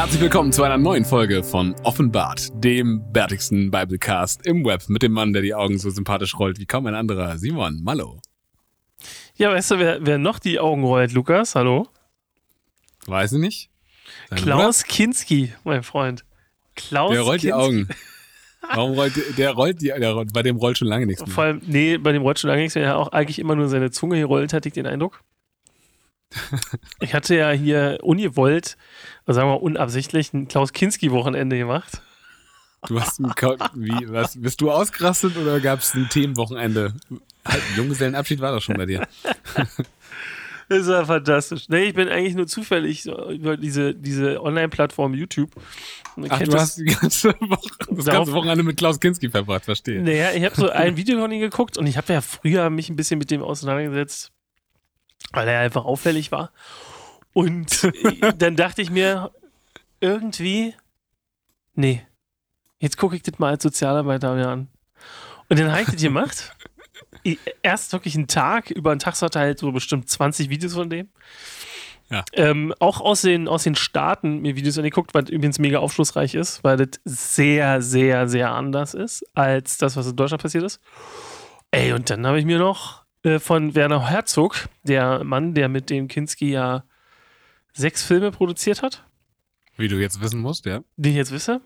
Herzlich willkommen zu einer neuen Folge von Offenbart, dem bärtigsten Biblecast im Web mit dem Mann, der die Augen so sympathisch rollt wie kaum ein anderer, Simon Mallow. Ja, weißt du, wer noch die Augen rollt, Lukas? Hallo? Weiß ich nicht. Klaus Kinski, mein Freund. Klaus Der rollt Kinski. die Augen. Warum rollt bei dem rollt schon lange nichts mehr. Vor allem, nee, bei dem rollt schon lange nichts mehr. Er auch eigentlich immer nur seine Zunge gerollt, hatte ich den Eindruck. Ich hatte ja hier ungewollt, also sagen wir mal unabsichtlich, ein Klaus Kinski-Wochenende gemacht. Du hast bist du ausgerastet oder gab es ein Themenwochenende? Halt, Junggesellenabschied war doch schon bei dir. Das war fantastisch. Nee, ich bin eigentlich nur zufällig so über diese Online-Plattform YouTube. Ach, du hast das ganze Wochenende mit Klaus Kinski verbracht, verstehe. Naja, ich habe so ein Video von ihm geguckt und ich habe ja früher mich ein bisschen mit dem auseinandergesetzt, weil er einfach auffällig war. Und dann dachte ich mir irgendwie, nee, jetzt gucke ich das mal als Sozialarbeiter mir an. Und dann habe ich das gemacht. Erst wirklich über einen Tag verteilt, so bestimmt 20 Videos von dem. Ja. Auch aus den Staaten mir Videos angeguckt, was übrigens mega aufschlussreich ist, weil das sehr, sehr, sehr anders ist als das, was in Deutschland passiert ist. Ey, und dann habe ich mir noch von Werner Herzog, der Mann, der mit dem Kinski ja 6 Filme produziert hat. Wie du jetzt wissen musst, ja. Die ich jetzt wisse.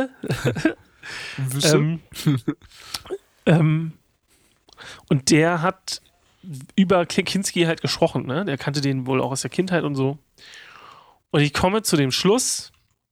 Und der hat über Kinski halt gesprochen, ne? Der kannte den wohl auch aus der Kindheit und so. Und ich komme zu dem Schluss,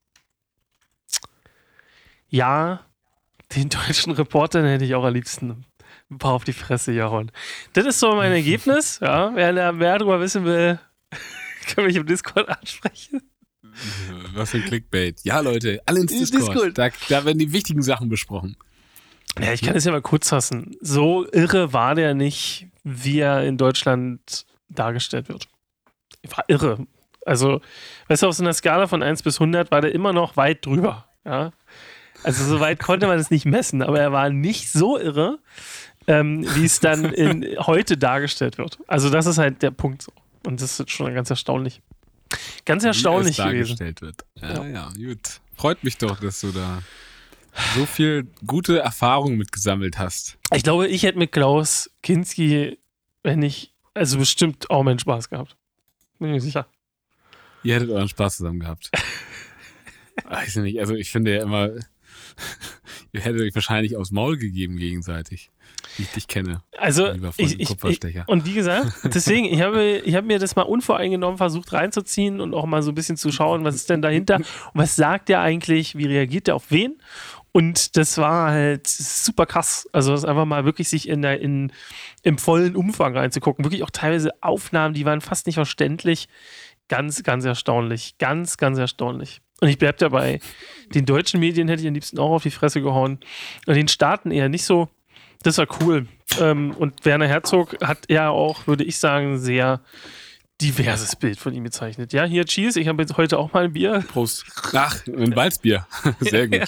ja, den deutschen Reportern hätte ich auch am liebsten ein paar auf die Fresse gehauen. Das ist so mein Ergebnis, ja. Wer da mehr drüber wissen will, kann mich im Discord ansprechen. Was für ein Clickbait. Ja, Leute, alle ins Discord. Da werden die wichtigen Sachen besprochen. Ja, ich kann es ja mal kurz fassen. So irre war der nicht, wie er in Deutschland dargestellt wird. War irre. Also, weißt du, auf so einer Skala von 1 bis 100 war der immer noch weit drüber. Ja? Also, so weit konnte man es nicht messen, aber er war nicht so irre, wie es dann heute dargestellt wird. Also, das ist halt der Punkt so. Und das ist schon ganz erstaunlich. Ganz erstaunlich gewesen. Dargestellt wird. Ja, gut. Freut mich doch, dass du da so viel gute Erfahrung mitgesammelt hast. Ich glaube, ich hätte mit Klaus Kinski, bestimmt auch meinen Spaß gehabt. Bin mir sicher. Ihr hättet euren Spaß zusammen gehabt. Weiß ich nicht, also ich finde ja immer, ihr hättet euch wahrscheinlich aufs Maul gegeben gegenseitig, wie ich dich kenne. Also, und wie gesagt, deswegen, ich hab mir das mal unvoreingenommen versucht reinzuziehen und auch mal so ein bisschen zu schauen, was ist denn dahinter und was sagt der eigentlich, wie reagiert der auf wen? Und das war halt super krass. Also das einfach mal wirklich sich im vollen Umfang reinzugucken. Wirklich auch teilweise Aufnahmen, die waren fast nicht verständlich. Ganz, ganz erstaunlich. Ganz, ganz erstaunlich. Und ich bleib dabei. Den deutschen Medien hätte ich am liebsten auch auf die Fresse gehauen. Und den Staaten eher nicht so. Das war cool. Und Werner Herzog hat ja auch, würde ich sagen, sehr diverses Bild von ihm gezeichnet. Ja, hier, cheers, ich habe jetzt heute auch mal ein Bier. Prost. Ach, ein Walzbier. Sehr gut.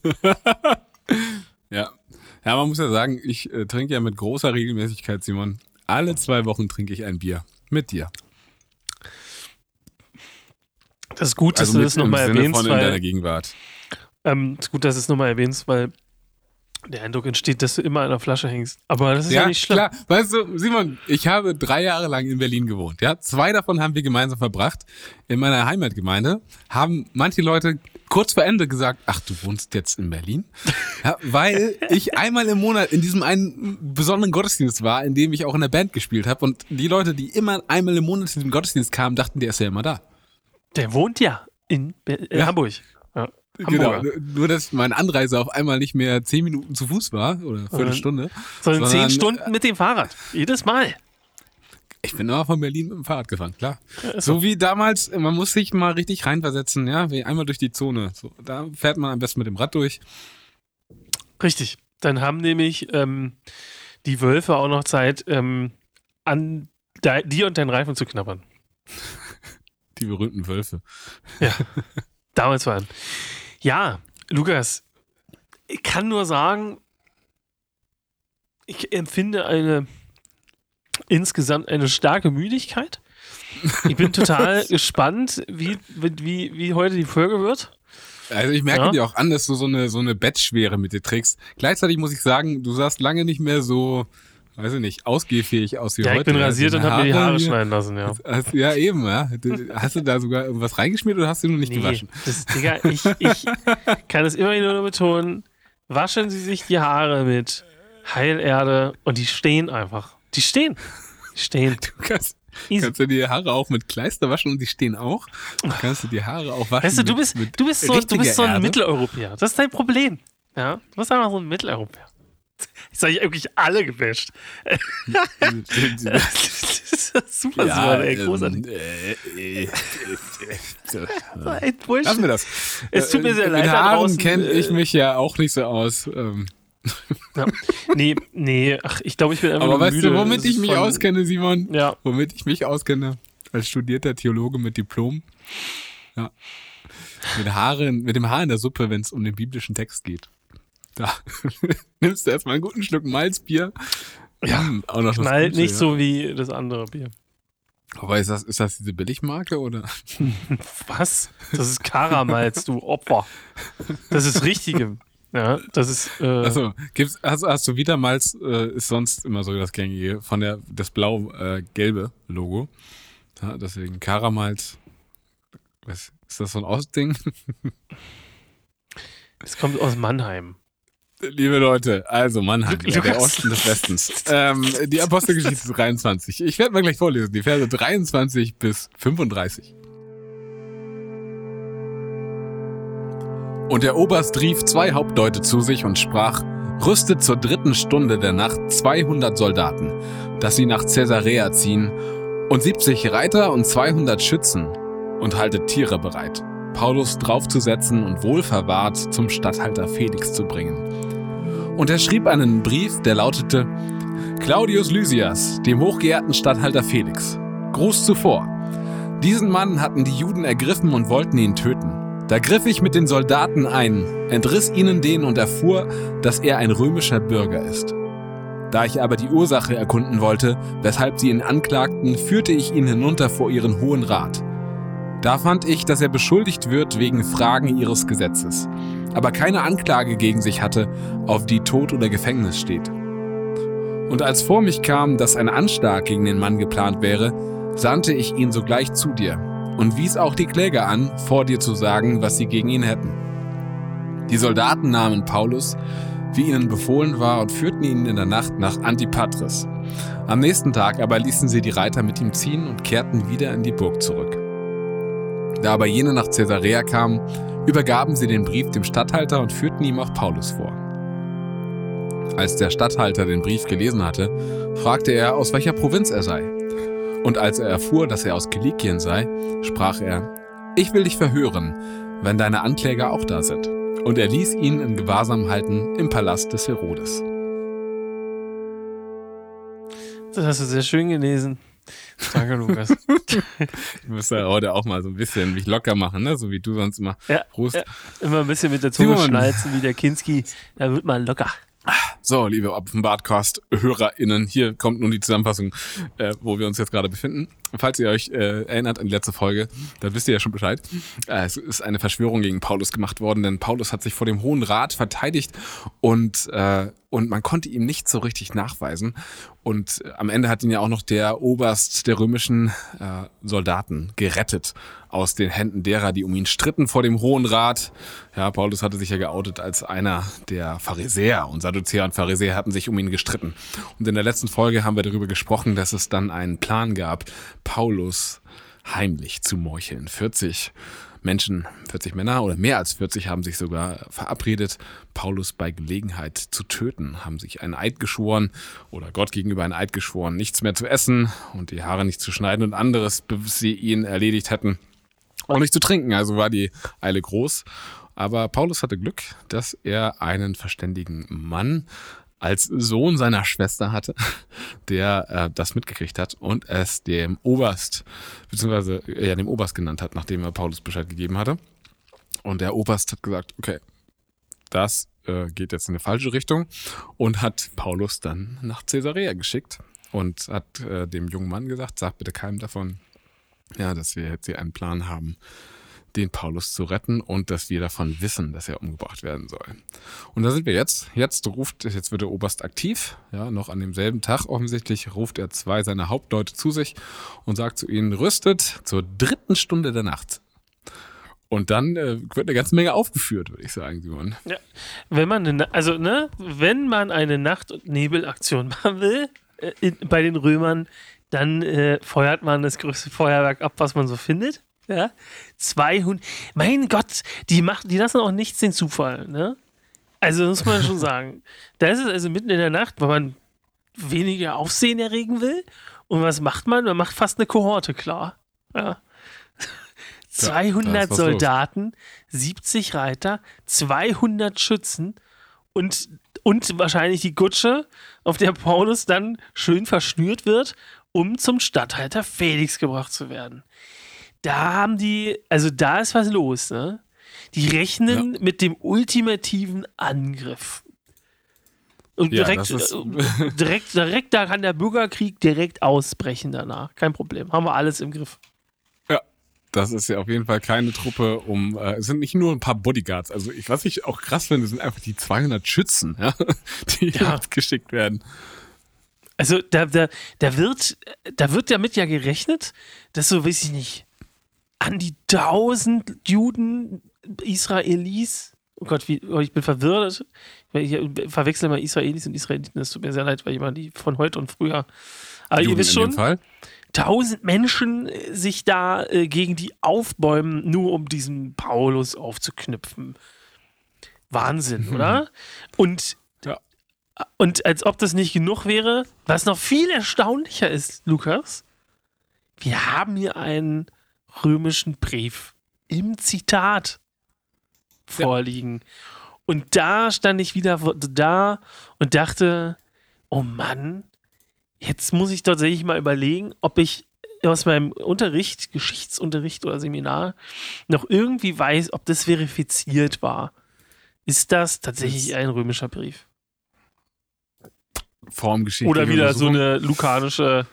Ja. Ja, man muss ja sagen, ich trinke ja mit großer Regelmäßigkeit, Simon. Alle 2 Wochen trinke ich ein Bier. Mit dir. Das ist gut, dass du das nochmal erwähnst. In deiner Gegenwart. Ist gut, dass du es nochmal erwähnst, weil der Eindruck entsteht, dass du immer an der Flasche hängst. Aber das ist ja nicht schlimm. Ja, klar. Weißt du, Simon, ich habe 3 Jahre lang in Berlin gewohnt. Ja? 2 davon haben wir gemeinsam verbracht. In meiner Heimatgemeinde haben manche Leute kurz vor Ende gesagt, ach, du wohnst jetzt in Berlin? Ja, weil ich einmal im Monat in diesem einen besonderen Gottesdienst war, in dem ich auch in der Band gespielt habe. Und die Leute, die immer einmal im Monat zu diesem Gottesdienst kamen, dachten, der ist ja immer da. Der wohnt ja in Hamburg. Ja. Genau, nur dass meine Anreise auf einmal nicht mehr 10 Minuten zu Fuß war oder eine Viertelstunde. Sondern 10 Stunden mit dem Fahrrad. Jedes Mal. Ich bin immer von Berlin mit dem Fahrrad gefahren, klar. Ja, so wie damals, man muss sich mal richtig reinversetzen, ja, wie einmal durch die Zone. So, da fährt man am besten mit dem Rad durch. Richtig. Dann haben nämlich die Wölfe auch noch Zeit, an dir und deinen Reifen zu knabbern. Die berühmten Wölfe. Ja, damals waren. Ja, Lukas, ich kann nur sagen, ich empfinde insgesamt eine starke Müdigkeit. Ich bin total gespannt, wie heute die Folge wird. Also ich merke dir auch an, dass du so eine Bettschwere mit dir trägst. Gleichzeitig muss ich sagen, du sahst lange nicht mehr so, weiß ich nicht, ausgehgierig aus wie heute. Ja, ich bin rasiert und habe mir die Haare schneiden lassen, ja. Ja, eben, ja. Hast du da sogar irgendwas reingeschmiert oder hast du nur nicht gewaschen? Digga, ich kann es immer wieder nur betonen, waschen Sie sich die Haare mit Heilerde und die stehen einfach. Die stehen. Du kannst du die Haare auch mit Kleister waschen und die stehen auch? Kannst du die Haare auch waschen? Weißt du, du bist so ein Mitteleuropäer. Das ist dein Problem. Ja? Du bist einfach so ein Mitteleuropäer. Ich sage wirklich alle gewäscht. Das ist super, großartig. Lassen wir das. Es tut mir sehr leid. Mit Haaren kenne ich mich ja auch nicht so aus. Ja. Nee, ich glaube, ich bin einfach Aber nur weißt müde. du, womit ich mich auskenne, Simon? Ja. Womit ich mich auskenne? Als studierter Theologe mit Diplom. Ja. Mit dem Haar in der Suppe, wenn es um den biblischen Text geht. Da nimmst du erstmal einen guten Schluck Malzbier. Ja, auch noch knallt Gute, nicht so wie das andere Bier. Aber ist das diese Billigmarke oder? Was? Das ist Karamalz, du Opfer. Das ist richtige. Ja, das ist. Achso, hast du wieder Malz, ist sonst immer so das gängige, das blau-gelbe Logo. Ja, deswegen Karamalz. Was, ist das so ein Ostding? Es kommt aus Mannheim. Liebe Leute, also Mannheim, der Osten des Westens. Die Apostelgeschichte 23. Ich werde mal gleich vorlesen, die Verse 23 bis 35. Und der Oberst rief 2 Hauptleute zu sich und sprach: Rüstet zur 3. Stunde der Nacht 200 Soldaten, dass sie nach Caesarea ziehen, und 70 Reiter und 200 Schützen, und haltet Tiere bereit, Paulus draufzusetzen und wohlverwahrt zum Statthalter Felix zu bringen. Und er schrieb einen Brief, der lautete: Claudius Lysias, dem hochgeehrten Statthalter Felix, Gruß zuvor. Diesen Mann hatten die Juden ergriffen und wollten ihn töten. Da griff ich mit den Soldaten ein, entriss ihnen den und erfuhr, dass er ein römischer Bürger ist. Da ich aber die Ursache erkunden wollte, weshalb sie ihn anklagten, führte ich ihn hinunter vor ihren Hohen Rat. Da fand ich, dass er beschuldigt wird wegen Fragen ihres Gesetzes, aber keine Anklage gegen sich hatte, auf die Tod oder Gefängnis steht. Und als vor mich kam, dass ein Anschlag gegen den Mann geplant wäre, sandte ich ihn sogleich zu dir und wies auch die Kläger an, vor dir zu sagen, was sie gegen ihn hätten. Die Soldaten nahmen Paulus, wie ihnen befohlen war, und führten ihn in der Nacht nach Antipatris. Am nächsten Tag aber ließen sie die Reiter mit ihm ziehen und kehrten wieder in die Burg zurück. Da aber jene nach Caesarea kamen, übergaben sie den Brief dem Statthalter und führten ihm auch Paulus vor. Als der Statthalter den Brief gelesen hatte, fragte er, aus welcher Provinz er sei. Und als er erfuhr, dass er aus Kilikien sei, sprach er: Ich will dich verhören, wenn deine Ankläger auch da sind. Und er ließ ihn in Gewahrsam halten im Palast des Herodes. Das hast du sehr schön gelesen. Danke, Lukas. Ich muss ja heute auch mal so ein bisschen mich locker machen, ne? So wie du sonst immer. Ja, immer ein bisschen mit der Zunge schnalzen wie der Kinski. Da wird mal locker. So, liebe Offenbartcast-HörerInnen, hier kommt nun die Zusammenfassung, wo wir uns jetzt gerade befinden. Falls ihr euch erinnert an die letzte Folge, dann wisst ihr ja schon Bescheid. Es ist eine Verschwörung gegen Paulus gemacht worden, denn Paulus hat sich vor dem Hohen Rat verteidigt und man konnte ihm nicht so richtig nachweisen. Und am Ende hat ihn ja auch noch der Oberst der römischen Soldaten gerettet aus den Händen derer, die um ihn stritten vor dem Hohen Rat. Ja, Paulus hatte sich ja geoutet als einer der Pharisäer, und Sadduzäer und Pharisäer hatten sich um ihn gestritten. Und in der letzten Folge haben wir darüber gesprochen, dass es dann einen Plan gab, Paulus heimlich zu meucheln. 40 Männer oder mehr als 40 haben sich sogar verabredet, Paulus bei Gelegenheit zu töten, haben sich einen Eid geschworen oder Gott gegenüber einen Eid geschworen, nichts mehr zu essen und die Haare nicht zu schneiden und anderes, bis sie ihn erledigt hätten, auch nicht zu trinken. Also war die Eile groß. Aber Paulus hatte Glück, dass er einen verständigen Mann als Sohn seiner Schwester hatte, der das mitgekriegt hat und es dem Oberst, beziehungsweise dem Oberst genannt hat, nachdem er Paulus Bescheid gegeben hatte. Und der Oberst hat gesagt, okay, das geht jetzt in eine falsche Richtung, und hat Paulus dann nach Caesarea geschickt und hat dem jungen Mann gesagt, sag bitte keinem davon, Ja, dass wir jetzt hier einen Plan haben, den Paulus zu retten und dass wir davon wissen, dass er umgebracht werden soll. Und da sind wir jetzt. Jetzt wird der Oberst aktiv. Ja, noch an demselben Tag offensichtlich ruft er 2 seiner Hauptleute zu sich und sagt zu ihnen, rüstet zur 3. Stunde der Nacht. Und dann wird eine ganze Menge aufgeführt, würde ich sagen, Simon. Ja. Wenn man eine Nacht- und Nebelaktion machen will, bei den Römern, dann feuert man das größte Feuerwerk ab, was man so findet. Ja, 200. Mein Gott, die lassen auch nichts den Zufall, ne? Also muss man schon sagen. Da ist es also mitten in der Nacht, weil man weniger Aufsehen erregen will. Und was macht man? Man macht fast eine Kohorte klar. Ja. 200 Soldaten, 70 Reiter, 200 Schützen und wahrscheinlich die Kutsche, auf der Paulus dann schön verschnürt wird, um zum Statthalter Felix gebracht zu werden. Da ist was los, ne? Die rechnen mit dem ultimativen Angriff. Und direkt, da kann der Bürgerkrieg direkt ausbrechen danach. Kein Problem. Haben wir alles im Griff. Ja, das ist ja auf jeden Fall keine Truppe es sind nicht nur ein paar Bodyguards. Also was ich auch krass finde, sind einfach die 200 Schützen, ja, die geschickt werden. Also da wird damit ja gerechnet, dass so, weiß ich nicht, an die 1000 Juden, Israelis, oh Gott, ich bin verwirrt, ich verwechsel mal Israelis und Israeliten, das tut mir sehr leid, weil jemand die von heute und früher, aber Juden, ihr wisst schon, 1000 Menschen sich da gegen die aufbäumen, nur um diesen Paulus aufzuknüpfen. Wahnsinn, oder? Und als ob das nicht genug wäre, was noch viel erstaunlicher ist, Lukas, wir haben hier einen römischen Brief im Zitat vorliegen. Und da stand ich wieder da und dachte, oh Mann, jetzt muss ich tatsächlich mal überlegen, ob ich aus meinem Unterricht, Geschichtsunterricht oder Seminar, noch irgendwie weiß, ob das verifiziert war. Ist das tatsächlich ein römischer Brief? Formgeschichte. Oder wieder so eine lukanische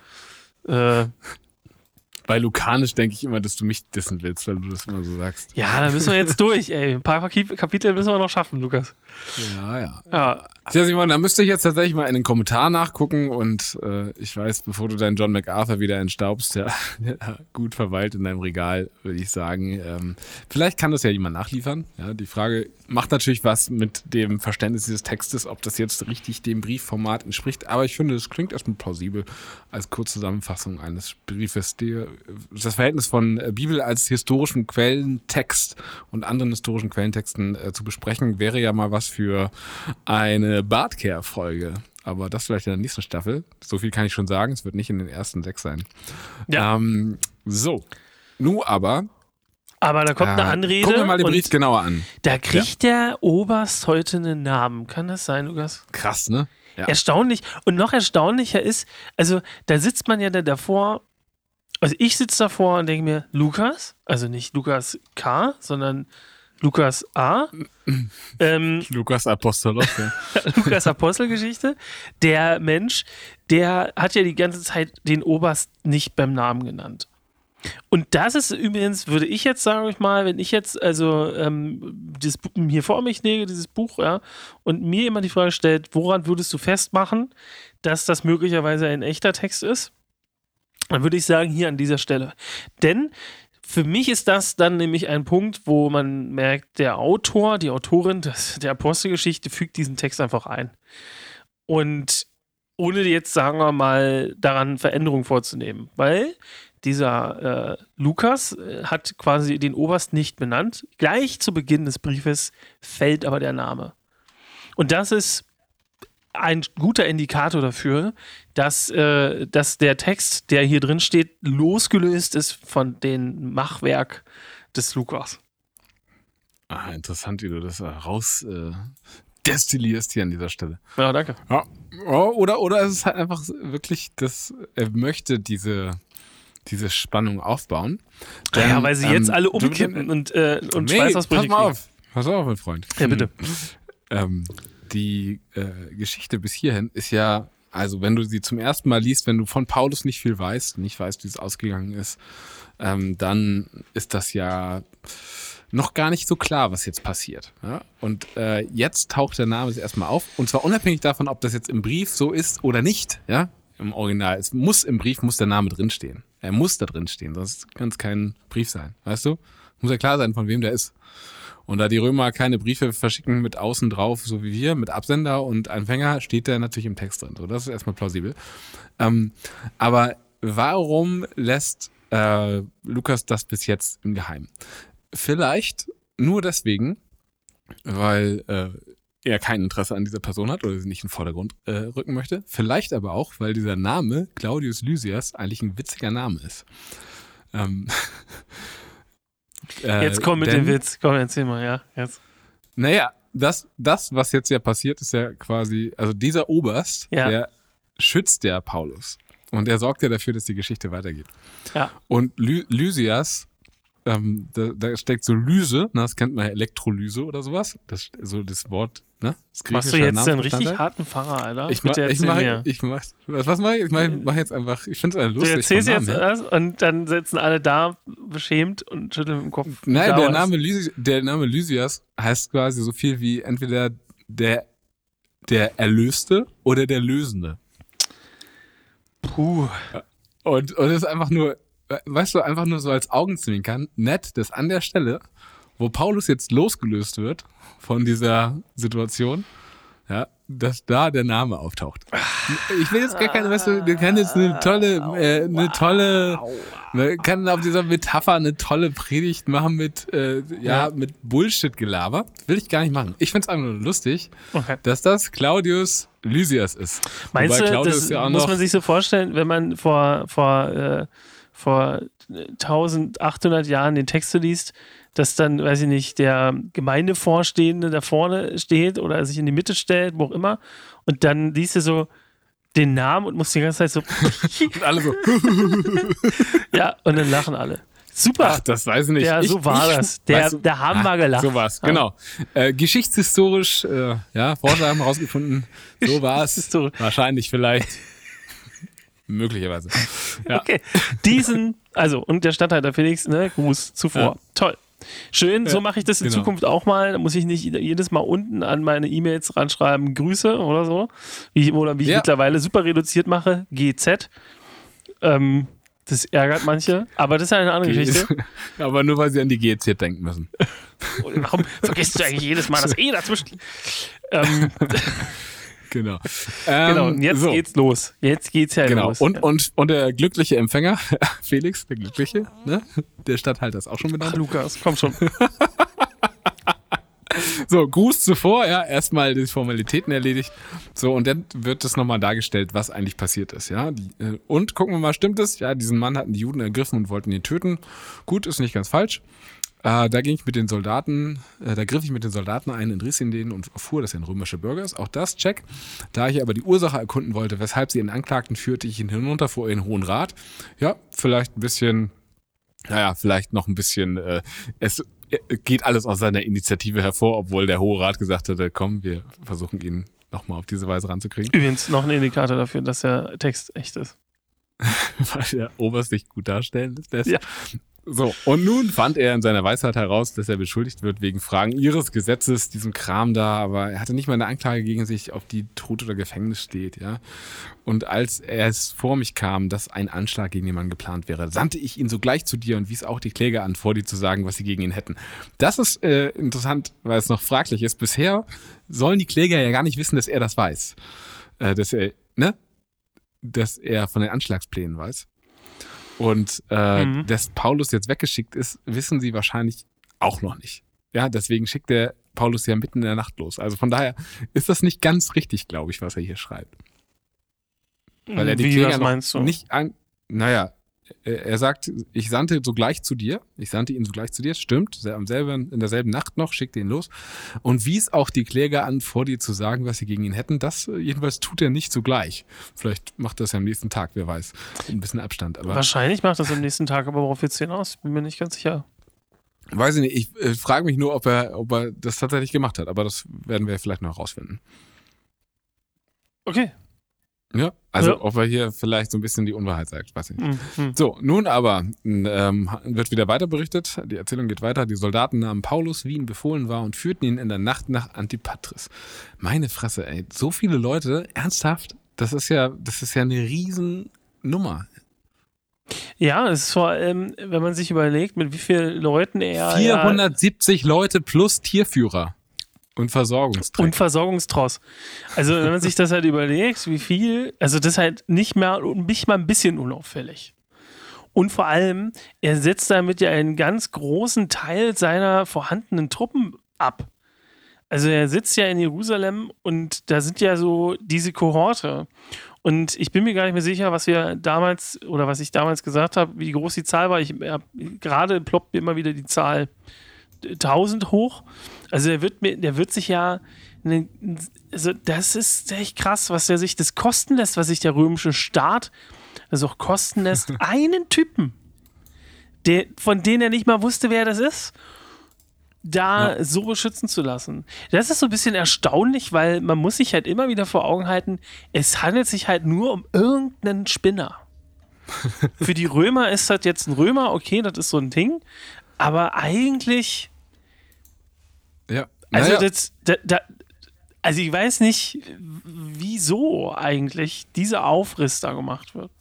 Bei Lukanisch denke ich immer, dass du mich dissen willst, weil du das immer so sagst. Ja, da müssen wir jetzt durch, ey. Ein paar Kapitel müssen wir noch schaffen, Lukas. Ja. Tja, Simon, da müsste ich jetzt tatsächlich mal in den Kommentar nachgucken und ich weiß, bevor du deinen John MacArthur wieder entstaubst, der gut verweilt in deinem Regal, würde ich sagen. Vielleicht kann das ja jemand nachliefern. Ja, die Frage macht natürlich was mit dem Verständnis dieses Textes, ob das jetzt richtig dem Briefformat entspricht. Aber ich finde, es klingt erstmal plausibel als Kurzzusammenfassung eines Briefes. Das Verhältnis von Bibel als historischen Quellentext und anderen historischen Quellentexten zu besprechen, wäre ja mal was für eine Bartcare-Folge. Aber das vielleicht in der nächsten Staffel. So viel kann ich schon sagen. Es wird nicht in den ersten 6 sein. Ja. Aber da kommt eine Anrede. Gucken wir mal den Brief genauer an. Da kriegt der Oberst heute einen Namen. Kann das sein, Lukas? Krass, ne? Ja. Erstaunlich. Und noch erstaunlicher ist, also da sitzt man ja davor, also ich sitze davor und denke mir, Lukas, also nicht Lukas K., sondern Lukas A. Lukas Apostolos, ja. Lukas Apostelgeschichte. Der Mensch, der hat ja die ganze Zeit den Oberst nicht beim Namen genannt. Und das ist übrigens, würde ich jetzt sagen, wenn ich jetzt also das hier vor mich lege, dieses Buch, ja, und mir jemand die Frage stellt, woran würdest du festmachen, dass das möglicherweise ein echter Text ist, dann würde ich sagen, hier an dieser Stelle. Denn für mich ist das dann nämlich ein Punkt, wo man merkt, der Autor, die Autorin der Apostelgeschichte fügt diesen Text einfach ein. Und ohne jetzt, sagen wir mal, daran Veränderungen vorzunehmen. Weil dieser Lukas hat quasi den Oberst nicht benannt. Gleich zu Beginn des Briefes fällt aber der Name. Und das ist ein guter Indikator dafür, dass der Text, der hier drin steht, losgelöst ist von dem Machwerk des Lukas. Interessant, wie du das raus destillierst hier an dieser Stelle. Ja, danke. Ja. Oder es ist halt einfach wirklich, er möchte diese Spannung aufbauen. Denn, ja, weil sie jetzt alle umkippen und Schweißausbrüche kriegen. Pass auf, mein Freund. Ja, bitte. Die Geschichte bis hierhin ist ja also wenn du sie zum ersten Mal liest, wenn du von Paulus nicht viel weißt, nicht weißt, wie es ausgegangen ist, dann ist das ja noch gar nicht so klar, was jetzt passiert. Ja? Und jetzt taucht der Name erstmal auf. Und zwar unabhängig davon, ob das jetzt im Brief so ist oder nicht. Ja? Im Original. Im Brief muss der Name drinstehen. Er muss da drinstehen, sonst kann es kein Brief sein. Weißt du? Muss ja klar sein, von wem der ist. Und da die Römer keine Briefe verschicken mit außen drauf, so wie wir, mit Absender und Empfänger, steht der natürlich im Text drin. So, das ist erstmal plausibel. Aber warum lässt Lukas das bis jetzt im Geheimen? Vielleicht nur deswegen, weil er kein Interesse an dieser Person hat oder sie nicht in den Vordergrund rücken möchte. Vielleicht aber auch, weil dieser Name, Claudius Lysias, eigentlich ein witziger Name ist. Jetzt komm mit dem Witz. Komm, erzähl mal, ja. Jetzt. Naja, das, was jetzt ja passiert, ist ja quasi, also dieser Oberst, der schützt ja Paulus. Und er sorgt ja dafür, dass die Geschichte weitergeht. Ja. Und Lysias, da steckt so Lyse, das kennt man ja, Elektrolyse oder sowas. Das so das Wort, ne? Das machst du jetzt einen richtig harten Pfarrer, Alter? Was mache ich? Ich mache jetzt einfach, ich finde es lustig. Du erzählst jetzt das und dann sitzen alle da beschämt und schütteln mit dem Kopf. Nein, der Name Lysias heißt quasi so viel wie entweder der Erlöste oder der Lösende. Puh. Und das ist einfach nur, weißt du, einfach nur so als Augenzwinkern, nett, dass an der Stelle, wo Paulus jetzt losgelöst wird von dieser Situation, ja, dass da der Name auftaucht. Ich will jetzt gar keine, weißt du, der kann jetzt eine tolle, kann auf dieser Metapher eine tolle Predigt machen mit Bullshit-Gelaber. Will ich gar nicht machen. Ich find's einfach nur lustig, dass das Claudius Lysias ist. Meinst du, das muss man sich so vorstellen, wenn man vor 1800 Jahren den Text liest, dass dann, weiß ich nicht, der Gemeindevorstehende da vorne steht oder sich in die Mitte stellt, wo auch immer, und dann liest du so den Namen und musst die ganze Zeit so und alle so ja, und dann lachen alle. Super. Ach, das weiß ich nicht. Ja, so war das. Da haben wir gelacht. So war's, genau. Geschichtshistorisch, Forscher haben herausgefunden, so war es. Wahrscheinlich, vielleicht. Möglicherweise. Ja. Okay. Und der Statthalter Felix, ne, Gruß zuvor. Ja. Toll. Schön, so mache ich das in Zukunft auch mal. Da muss ich nicht jedes Mal unten an meine E-Mails ranschreiben, Grüße oder so. Wie ich mittlerweile super reduziert mache, GZ. Das ärgert manche, aber das ist eine andere Geschichte. Aber nur, weil sie an die GZ denken müssen. Warum vergisst du eigentlich jedes Mal das E dazwischen? Genau. Und jetzt geht's los. Jetzt geht's ja los. Und der glückliche Empfänger, Felix, der Glückliche, ne? Der Statthalter ist auch schon benannt. Ach, Lukas, komm schon. So, Gruß zuvor, ja, erstmal die Formalitäten erledigt. So, und dann wird das nochmal dargestellt, was eigentlich passiert ist, ja. Und gucken wir mal, stimmt es? Ja, diesen Mann hatten die Juden ergriffen und wollten ihn töten. Gut, ist nicht ganz falsch. Da griff ich mit den Soldaten ein, entriss ihn denen und erfuhr, dass er ein römischer Bürger ist. Auch das, check. Da ich aber die Ursache erkunden wollte, weshalb sie ihn anklagten, führte ich ihn hinunter vor ihren Hohen Rat. Ja, vielleicht noch ein bisschen, es geht alles aus seiner Initiative hervor, obwohl der Hohe Rat gesagt hatte, komm, wir versuchen ihn nochmal auf diese Weise ranzukriegen. Übrigens noch ein Indikator dafür, dass der Text echt ist. Weil der Oberst sich gut darstellen lässt. Ja. So, und nun fand er in seiner Weisheit heraus, dass er beschuldigt wird wegen Fragen ihres Gesetzes, diesem Kram da, aber er hatte nicht mal eine Anklage gegen sich, auf die Tod oder Gefängnis steht, ja. Und als es vor mich kam, dass ein Anschlag gegen jemanden geplant wäre, sandte ich ihn sogleich zu dir und wies auch die Kläger an, vor dir zu sagen, was sie gegen ihn hätten. Das ist interessant, weil es noch fraglich ist. Bisher sollen die Kläger ja gar nicht wissen, dass er das weiß. Dass er von den Anschlagsplänen weiß. Und dass Paulus jetzt weggeschickt ist, wissen sie wahrscheinlich auch noch nicht. Ja, deswegen schickt der Paulus ja mitten in der Nacht los. Also von daher ist das nicht ganz richtig, glaube ich, was er hier schreibt. Weil er die Kläger noch nicht er sagt, ich sandte ihn sogleich zu dir, stimmt, in derselben Nacht noch, schickte ihn los und wies auch die Kläger an, vor dir zu sagen, was sie gegen ihn hätten. Das jedenfalls tut er nicht sogleich. Vielleicht macht er das ja am nächsten Tag, wer weiß. Ein bisschen Abstand. Aber wahrscheinlich macht er das am nächsten Tag, aber worauf willst du hinaus? Bin mir nicht ganz sicher. Weiß ich nicht, ich frage mich nur, ob er das tatsächlich gemacht hat, aber das werden wir vielleicht noch herausfinden. Okay. Ja, also ob er hier vielleicht so ein bisschen die Unwahrheit sagt, weiß ich nicht. So, nun aber wird wieder weiter berichtet. Die Erzählung geht weiter. Die Soldaten nahmen Paulus, wie ihm befohlen war, und führten ihn in der Nacht nach Antipatris. Meine Fresse, ey, so viele Leute, ernsthaft, das ist ja eine Riesennummer. Ja, es ist vor allem, wenn man sich überlegt, mit wie vielen Leuten er... 470 Leute plus Tierführer. Und Versorgungstross. Also wenn man sich das halt überlegt, wie viel, also das ist halt nicht mal ein bisschen unauffällig. Und vor allem, er setzt damit ja einen ganz großen Teil seiner vorhandenen Truppen ab. Also er sitzt ja in Jerusalem und da sind ja so diese Kohorte. Und ich bin mir gar nicht mehr sicher, was ich damals gesagt habe, wie groß die Zahl war. Gerade ploppt mir immer wieder die Zahl 1000 hoch. Also der wird sich ja, also das ist echt krass, was der sich das kosten lässt, was sich der römische Staat das auch kosten lässt, einen Typen, von dem er nicht mal wusste, wer das ist, so beschützen zu lassen. Das ist so ein bisschen erstaunlich, weil man muss sich halt immer wieder vor Augen halten, es handelt sich halt nur um irgendeinen Spinner. Für die Römer ist das jetzt ein Römer, okay, das ist so ein Ding, aber eigentlich... Ja. Also, also ich weiß nicht, wieso eigentlich dieser Aufriss da gemacht wird.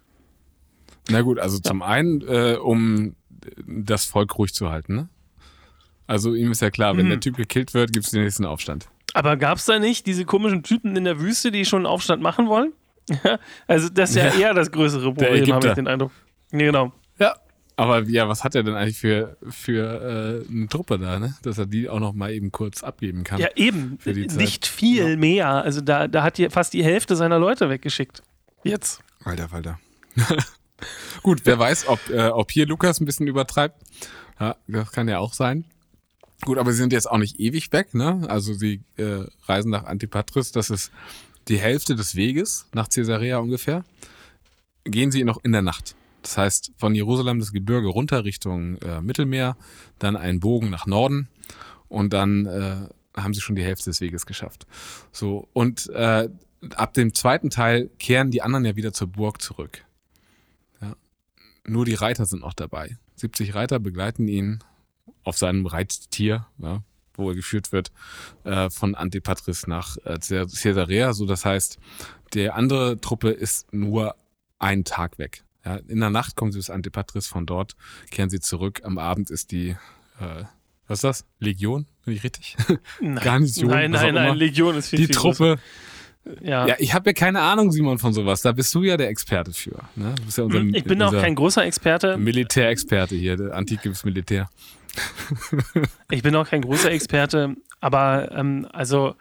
Na gut, also zum einen, um das Volk ruhig zu halten, ne? Also ihm ist ja klar, wenn der Typ gekillt wird, gibt es den nächsten Aufstand. Aber gab es da nicht diese komischen Typen in der Wüste, die schon einen Aufstand machen wollen? Also das ist ja eher das größere Problem, habe ich den Eindruck. Nee, genau. Ja. Aber ja, was hat er denn eigentlich für eine Truppe da, ne? Dass er die auch noch mal eben kurz abgeben kann? Ja, eben. Nicht viel mehr. Also da hat er fast die Hälfte seiner Leute weggeschickt. Jetzt. Alter. Gut, wer weiß, ob hier Lukas ein bisschen übertreibt. Ja, das kann ja auch sein. Gut, aber sie sind jetzt auch nicht ewig weg, ne? Also sie reisen nach Antipatris. Das ist die Hälfte des Weges nach Caesarea ungefähr. Gehen sie noch in der Nacht. Das heißt, von Jerusalem das Gebirge runter Richtung Mittelmeer, dann einen Bogen nach Norden und dann haben sie schon die Hälfte des Weges geschafft. So, und ab dem zweiten Teil kehren die anderen ja wieder zur Burg zurück. Ja. Nur die Reiter sind noch dabei. 70 Reiter begleiten ihn auf seinem Reittier, ja, wo er geführt wird, von Antipatris nach Caesarea. So, das heißt, die andere Truppe ist nur einen Tag weg. Ja, in der Nacht kommen sie bis Antipatris, von dort kehren sie zurück. Am Abend ist die, was ist das? Legion? Bin ich richtig? Garnison? Nein, Legion ist viel die Truppe. Ja, ich habe ja keine Ahnung, Simon, von sowas. Da bist du ja der Experte für. Ne? Du bist ja ich bin auch kein großer Experte. Militärexperte hier, der antikes Militär. Ich bin auch kein großer Experte, aber also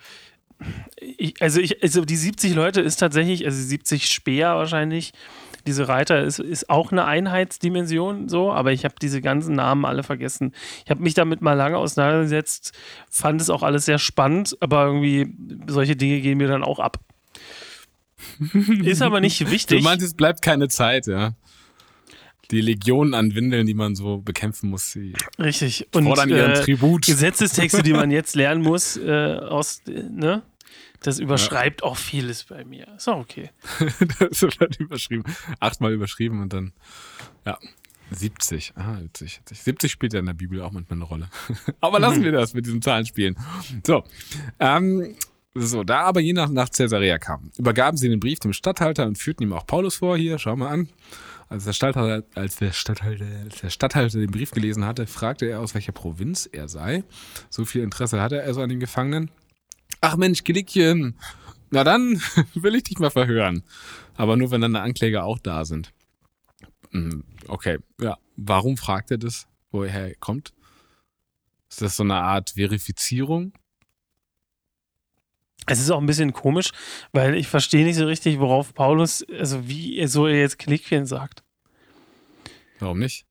die 70 Leute ist tatsächlich, also 70 Speer wahrscheinlich, diese Reiter ist auch eine Einheitsdimension so, aber ich habe diese ganzen Namen alle vergessen. Ich habe mich damit mal lange auseinandergesetzt, fand es auch alles sehr spannend, aber irgendwie solche Dinge gehen mir dann auch ab. Ist aber nicht wichtig. Du meinst, es bleibt keine Zeit, ja. Die Legionen an Windeln, die man so bekämpfen muss, sie richtig. fordern ihren Tribut. Gesetzestexte, die man jetzt lernen muss, ne? Das überschreibt auch vieles bei mir. Ist auch okay. Das wird halt überschrieben. 8-mal überschrieben und dann, ja, 70. Ah, 70. 70 spielt ja in der Bibel auch manchmal eine Rolle. Aber lassen wir das mit diesem Zahlenspielen. So, da aber je nach Caesarea kam, übergaben sie den Brief dem Statthalter und führten ihm auch Paulus vor. Hier, schau mal an. Als der Statthalter den Brief gelesen hatte, fragte er, aus welcher Provinz er sei. So viel Interesse hatte er so an den Gefangenen. Ach Mensch, Kilikien, na dann will ich dich mal verhören. Aber nur, wenn dann die Ankläger auch da sind. Okay, ja. Warum fragt er das, woher er kommt? Ist das so eine Art Verifizierung? Es ist auch ein bisschen komisch, weil ich verstehe nicht so richtig, worauf Paulus, also wie er jetzt Kilikien sagt. Warum nicht?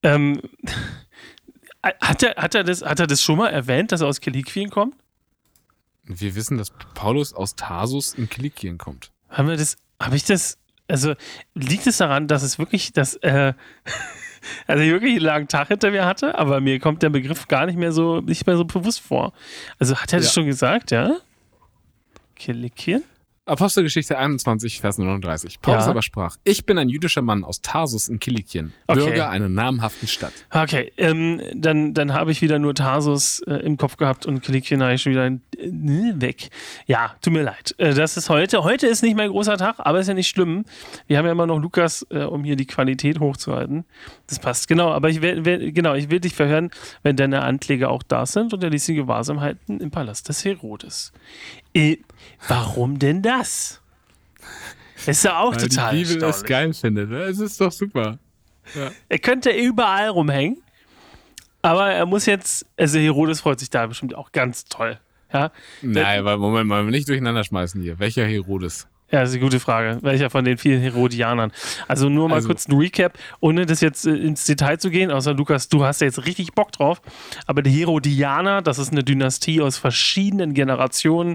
Hat er das schon mal erwähnt, dass er aus Kilikien kommt? Wir wissen, dass Paulus aus Tarsus in Kilikien kommt. Also liegt es daran, dass es wirklich, also ich wirklich einen langen Tag hinter mir hatte, aber mir kommt der Begriff gar nicht mehr so bewusst vor. Also hat er das schon gesagt, ja? Kilikien? Apostelgeschichte 21, Vers 39. Paulus aber sprach, ich bin ein jüdischer Mann aus Tarsus in Kilikien, Bürger einer namhaften Stadt. Okay, dann habe ich wieder nur Tarsus im Kopf gehabt und Kilikien habe ich schon wieder weg. Ja, tut mir leid. Das ist heute. Heute ist nicht mein großer Tag, aber ist ja nicht schlimm. Wir haben ja immer noch Lukas, um hier die Qualität hochzuhalten. Das passt, genau. Aber ich will dich verhören, wenn deine Ankläger auch da sind und er ließ sie gewahrsam halten im Palast des Herodes. Warum denn das? Ist ja auch weil total die Bibel das geil findet. Es ist doch super. Ja. Er könnte überall rumhängen, aber er muss jetzt, also Herodes freut sich da bestimmt auch ganz toll. Ja? Nein, aber Moment mal, nicht durcheinander schmeißen hier. Welcher Herodes? Ja, das ist eine gute Frage. Welcher von den vielen Herodianern? Also nur mal kurz ein Recap, ohne das jetzt ins Detail zu gehen, außer Lukas, du hast ja jetzt richtig Bock drauf. Aber die Herodianer, das ist eine Dynastie aus verschiedenen Generationen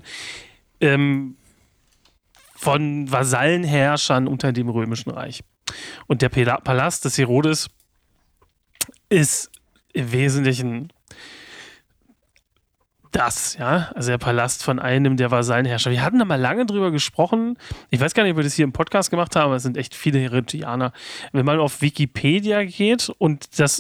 von Vasallenherrschern unter dem Römischen Reich. Und der Palast des Herodes ist im Wesentlichen das, ja, also der Palast von einem der Vasallenherrscher. Wir hatten da mal lange drüber gesprochen. Ich weiß gar nicht, ob wir das hier im Podcast gemacht haben, aber es sind echt viele Herodianer. Wenn man auf Wikipedia geht und das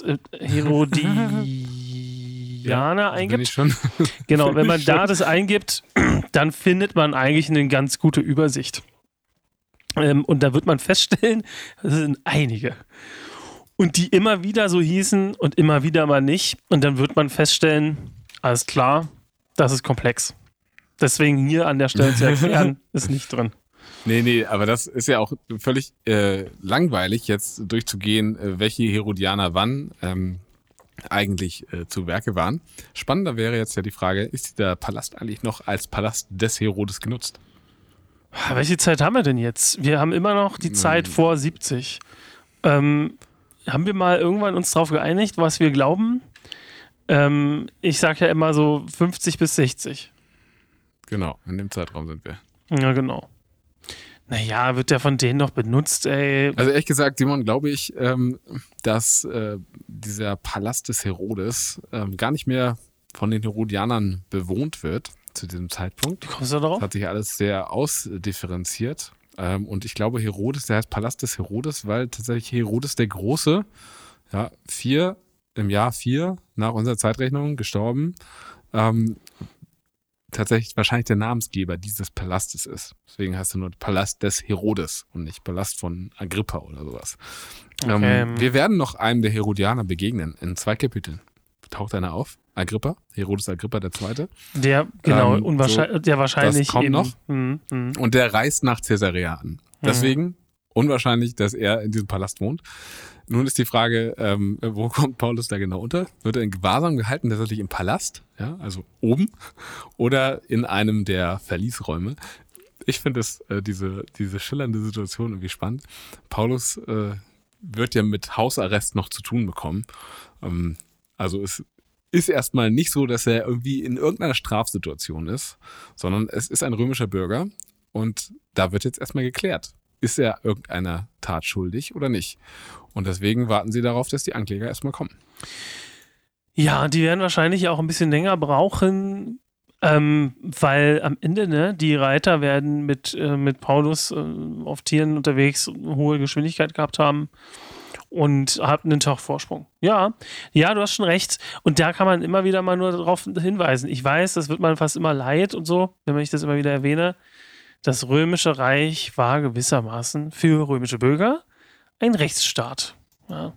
Herodianer eingibt, genau, wenn man da das eingibt, dann findet man eigentlich eine ganz gute Übersicht. Und da wird man feststellen, das sind einige. Und die immer wieder so hießen und immer wieder mal nicht. Und dann wird man feststellen, alles klar, das ist komplex. Deswegen hier an der Stelle zu erklären, ist nicht drin. Nee, aber das ist ja auch völlig langweilig, jetzt durchzugehen, welche Herodianer wann eigentlich zu Werke waren. Spannender wäre jetzt ja die Frage, ist der Palast eigentlich noch als Palast des Herodes genutzt? Welche Zeit haben wir denn jetzt? Wir haben immer noch die Zeit vor 70. Haben wir mal irgendwann uns darauf geeinigt, was wir glauben? Ich sage ja immer so 50 bis 60. Genau, in dem Zeitraum sind wir. Ja, genau. Naja, wird der von denen noch benutzt, ey? Also ehrlich gesagt, Simon, glaube ich, dass dieser Palast des Herodes gar nicht mehr von den Herodianern bewohnt wird zu diesem Zeitpunkt. Wie kommst du darauf? Das hat sich alles sehr ausdifferenziert. Und ich glaube, Herodes, der heißt Palast des Herodes, weil tatsächlich Herodes der Große, ja, im Jahr 4 nach unserer Zeitrechnung gestorben, tatsächlich wahrscheinlich der Namensgeber dieses Palastes ist. Deswegen heißt er nur Palast des Herodes und nicht Palast von Agrippa oder sowas. Okay. Wir werden noch einem der Herodianer begegnen in 2 Kapiteln. Taucht einer auf? Agrippa, Herodes Agrippa II. Der, genau, der wahrscheinlich das kommt eben, noch. Und der reist nach Caesarea an. Deswegen unwahrscheinlich, dass er in diesem Palast wohnt. Nun ist die Frage, wo kommt Paulus da genau unter? Wird er in Gewahrsam gehalten, tatsächlich im Palast, ja, also oben, oder in einem der Verliesräume? Ich finde diese schillernde Situation irgendwie spannend. Paulus wird ja mit Hausarrest noch zu tun bekommen. Also es ist erstmal nicht so, dass er irgendwie in irgendeiner Strafsituation ist, sondern es ist ein römischer Bürger und da wird jetzt erstmal geklärt. Ist er irgendeiner Tat schuldig oder nicht? Und deswegen warten sie darauf, dass die Ankläger erstmal kommen. Ja, die werden wahrscheinlich auch ein bisschen länger brauchen, weil am Ende, ne, die Reiter werden mit Paulus auf Tieren unterwegs eine hohe Geschwindigkeit gehabt haben und haben einen Tag Vorsprung. Ja, du hast schon recht. Und da kann man immer wieder mal nur darauf hinweisen. Ich weiß, das wird man fast immer leid und so, wenn ich das immer wieder erwähne. Das Römische Reich war gewissermaßen für römische Bürger ein Rechtsstaat. Ja,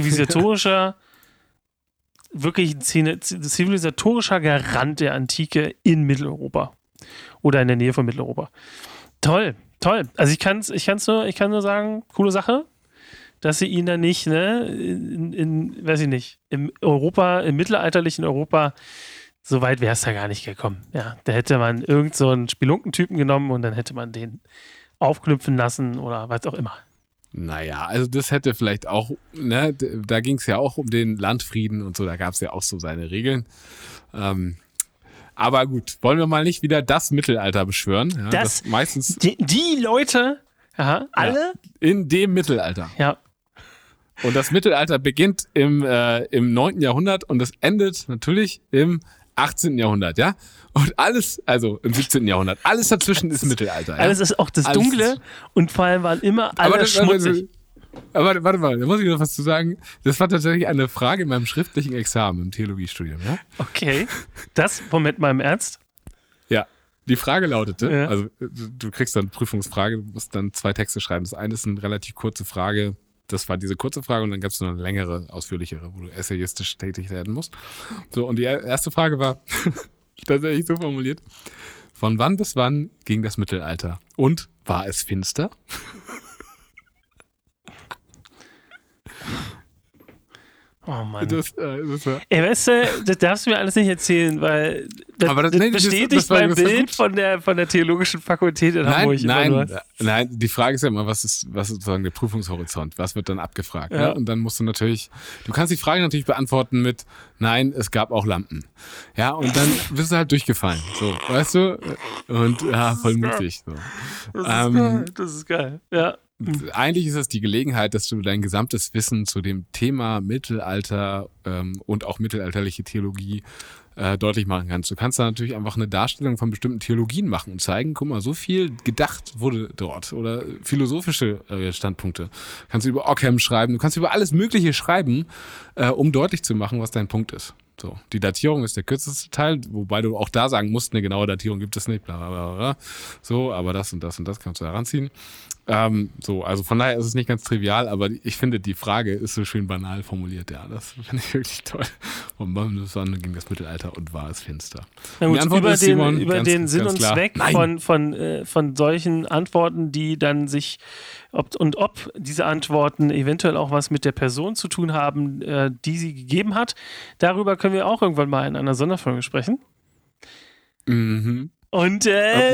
wirklich zivilisatorischer Garant der Antike in Mitteleuropa. Oder in der Nähe von Mitteleuropa. Toll. Also ich kann nur sagen, coole Sache, dass sie ihn dann nicht, ne, weiß ich nicht, im mittelalterlichen Europa, so weit wäre es da gar nicht gekommen. Ja, da hätte man irgend so einen Spelunkentypen genommen und dann hätte man den aufknüpfen lassen oder was auch immer. Naja, also das hätte vielleicht auch, ne, da ging es ja auch um den Landfrieden und so, da gab es ja auch so seine Regeln. Aber gut, wollen wir mal nicht wieder das Mittelalter beschwören? Ja, das meistens die Leute, alle? Ja, in dem Mittelalter. Ja. Und das Mittelalter beginnt im 9. Jahrhundert und es endet natürlich im 18. Jahrhundert, ja? Und alles, also im 17. Jahrhundert, alles dazwischen ist Mittelalter. Ja? Alles ist auch das alles Dunkle und vor allem waren immer alle schmutzig. Aber warte mal, da muss ich noch was zu sagen. Das war tatsächlich eine Frage in meinem schriftlichen Examen im Theologiestudium, ja? Okay, Moment mal im Ernst? Ja, die Frage lautete, also du kriegst dann eine Prüfungsfrage, du musst dann 2 Texte schreiben. Das eine ist eine relativ kurze Frage, das war diese kurze Frage und dann gab es noch eine längere, ausführlichere, wo du essayistisch tätig werden musst. So, und die erste Frage war tatsächlich so formuliert: Von wann bis wann ging das Mittelalter? Und war es finster? Oh Mann. Das war weißt du, das darfst du mir alles nicht erzählen, weil das bestätigt mein Bild von der theologischen Fakultät in Hamburg. Nein, die Frage ist ja immer, was ist sozusagen der Prüfungshorizont? Was wird dann abgefragt? Ja. Und dann musst du kannst die Frage natürlich beantworten mit, nein, es gab auch Lampen. Ja, und dann bist du halt durchgefallen. So, weißt du? Und voll mutig. So. Das ist geil. Ja. Eigentlich ist das die Gelegenheit, dass du dein gesamtes Wissen zu dem Thema Mittelalter und auch mittelalterliche Theologie deutlich machen kannst. Du kannst da natürlich einfach eine Darstellung von bestimmten Theologien machen und zeigen, guck mal, so viel gedacht wurde dort oder philosophische Standpunkte. Kannst du über Ockham schreiben, du kannst über alles Mögliche schreiben, um deutlich zu machen, was dein Punkt ist. So, die Datierung ist der kürzeste Teil, wobei du auch da sagen musst, eine genaue Datierung gibt es nicht, bla bla bla bla. So, aber das und das und das kannst du heranziehen. Also von daher ist es nicht ganz trivial, aber ich finde, die Frage ist so schön banal formuliert, ja, das finde ich wirklich toll. Von wann bis wann ging das Mittelalter und war es finster? Na gut, über den Sinn und Zweck von solchen Antworten, die dann sich, ob diese Antworten eventuell auch was mit der Person zu tun haben, die sie gegeben hat, darüber können wir auch irgendwann mal in einer Sonderfolge sprechen. Mhm. Und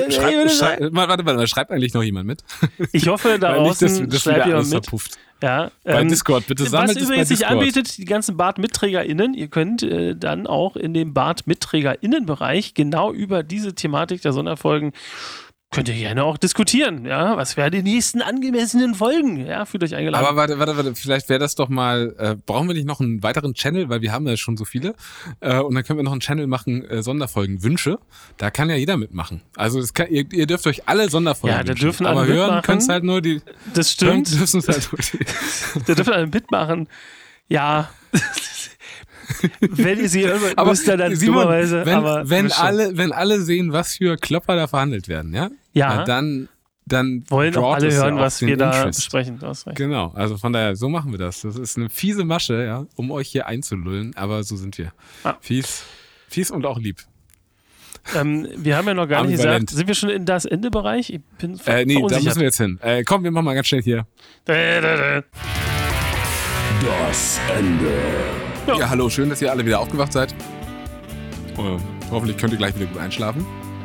schreibt eigentlich noch jemand mit? Ich hoffe, da draußen schreibt jemand mit. Verpufft. Ja, bei Discord, bitte sammelt es bei Discord. Was übrigens sich anbietet, die ganzen BART-MitträgerInnen, ihr könnt dann auch in dem BART-MitträgerInnen-Bereich genau über diese Thematik der Sonderfolgen könnt ihr gerne auch diskutieren, ja, was wären die nächsten angemessenen Folgen, ja, fühlt euch eingeladen. Aber warte, vielleicht wäre das doch mal, brauchen wir nicht noch einen weiteren Channel, weil wir haben ja schon so viele, und dann können wir noch einen Channel machen, Sonderfolgen, Wünsche, da kann ja jeder mitmachen. Also ihr dürft euch alle Sonderfolgen da dürfen alle aber mitmachen. Hören könnt halt nur die... Das stimmt. Da dürfen alle mitmachen, ja... Wenn ihr sie hören wollt, müsst ihr dann dummerweise. Wenn alle sehen, was für Klopper da verhandelt werden, ja, dann wollen auch alle hören, was wir da besprechen. Genau, also von daher, so machen wir das. Das ist eine fiese Masche, ja, um euch hier einzulullen, aber so sind wir. Fies und auch lieb. Wir haben ja noch gar nicht gesagt, sind wir schon in das Ende-Bereich? Ich bin nee, da müssen wir jetzt hin. Komm, wir machen mal ganz schnell hier. Das Ende. Ja, hallo, schön, dass ihr alle wieder aufgewacht seid. Hoffentlich könnt ihr gleich wieder gut einschlafen.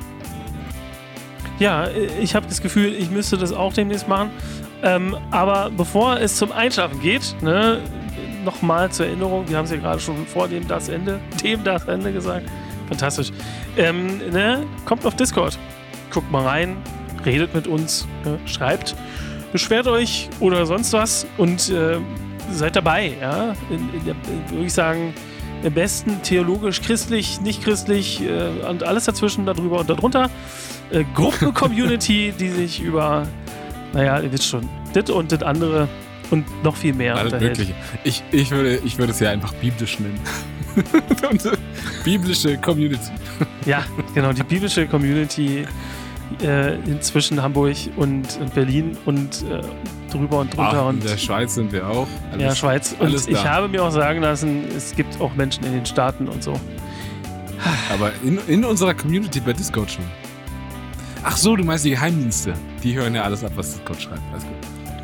Ja, ich habe das Gefühl, ich müsste das auch demnächst machen. Aber bevor es zum Einschlafen geht, ne, nochmal zur Erinnerung, wir haben es ja gerade schon vor dem Das Ende gesagt. Fantastisch. Kommt auf Discord. Guckt mal rein, redet mit uns, schreibt, beschwert euch oder sonst was und seid dabei, ja. Würde ich sagen, am besten theologisch, christlich, nicht christlich und alles dazwischen, darüber und darunter. Gruppen-Community, die sich über, ihr wisst schon, das und das andere und noch viel mehr unterhält. Wirklich. Ich würde es ja einfach biblisch nennen. Biblische Community. Ja, genau, die biblische Community zwischen Hamburg und Berlin und drüber und drunter. In der Schweiz sind wir auch. Schweiz. Und ich habe mir auch sagen lassen, es gibt auch Menschen in den Staaten und so. Aber in unserer Community bei Discord schon. Ach so, du meinst die Geheimdienste. Die hören ja alles ab, was Discord schreibt. Alles gut.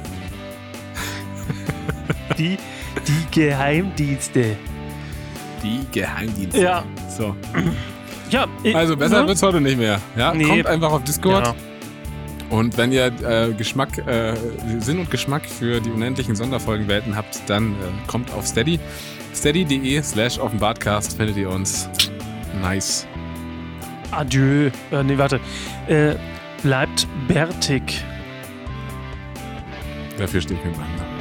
Die Geheimdienste. Die Geheimdienste. Ja. So. Ja, also besser wird's heute nicht mehr. Ja? Nee. Kommt einfach auf Discord. Ja. Und wenn ihr Sinn und Geschmack für die unendlichen Sonderfolgenwelten habt, dann kommt auf Steady. steady.de/offenbartcast findet ihr uns. Nice. Adieu. Bleibt bärtig. Dafür stehe ich mit meinem Namen.